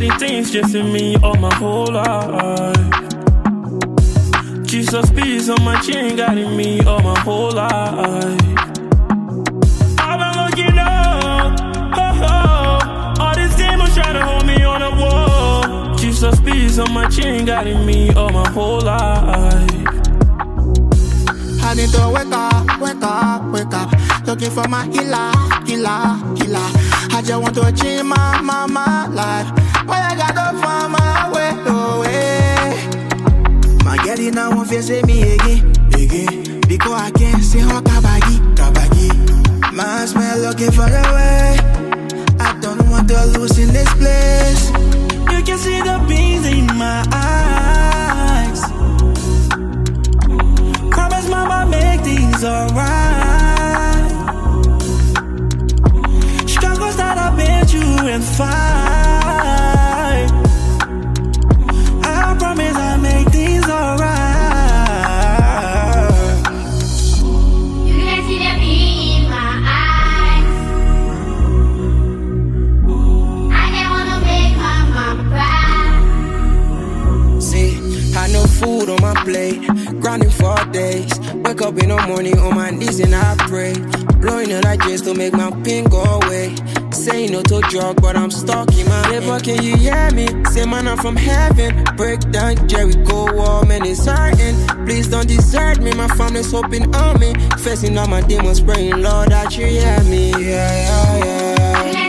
Shawty things just in me all my whole life. Jesus peace on my chain got in me all my whole life. I've been looking up, oh, oh. All these demons try to hold me on the wall. Jesus peace on my chain got in me all my whole life. I need to wake up, wake up, wake up. Looking for my healer, healer, healer. I just want to achieve my life. Why I gotta find my way away? My girl, you now won't face me again. Because I can't see her kabagi. My smell looking for the way. I don't want to lose in this place. You can see the beams in my eyes. Promise mama make things alright. Struggles that I've been through and fight. I promise I'll make things alright. You can see the beam in my eyes. I just wanna make my mama proud. See, I no food on my plate, grinding for days. Wake up in the morning on my knees and I pray. Blowing it like just to make my pain go away. Say no to drug, but I'm stuck in my liver. Can you hear me? Say man, I'm from heaven. Break down Jericho wall, man, it's hurting. Please don't desert me, my family's hoping on me. Facing all my demons, praying, Lord, that you hear me. Yeah, yeah, yeah.